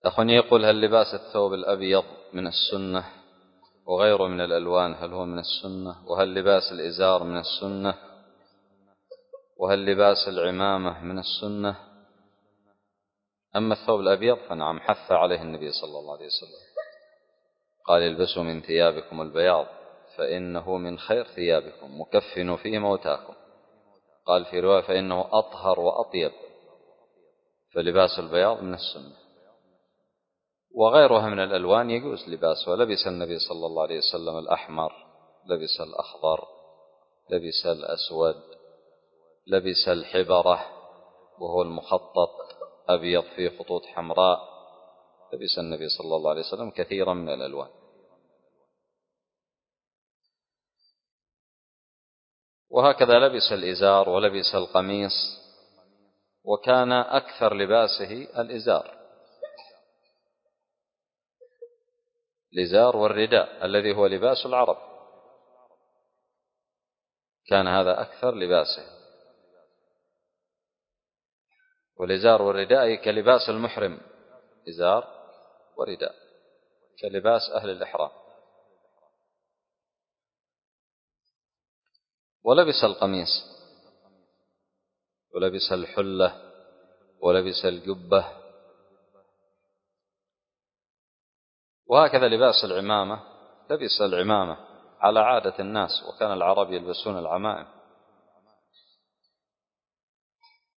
أخواني يقول: هل لباس الثوب الأبيض من السنة وغيره من الألوان هل هو من السنة؟ وهل لباس الإزار من السنة؟ وهل لباس العمامة من السنة؟ أما الثوب الأبيض فنعم، حث عليه النبي صلى الله عليه وسلم، قال: البسوا من ثيابكم البياض فإنه من خير ثيابكم، مكفنوا فيه موتاكم. قال في رواية: فإنه أطهر وأطيب. فلباس البياض من السنة. وغيرها من الألوان يجوز لباس، ولبس النبي صلى الله عليه وسلم الأحمر، لبس الأخضر، لبس الأسود، لبس الحبرة وهو المخطط أبيض فيه خطوط حمراء، لبس النبي صلى الله عليه وسلم كثيرا من الألوان. وهكذا لبس الإزار ولبس القميص، وكان أكثر لباسه الإزار والرداء الذي هو لباس العرب، كان هذا أكثر لباسه. والإزار والرداء كلباس المحرم، إزار ورداء كلباس أهل الإحرام. ولبس القميص ولبس الحلة ولبس الجبة. وهكذا لباس العمامة، لبس العمامة على عادة الناس، وكان العرب يلبسون العمائم.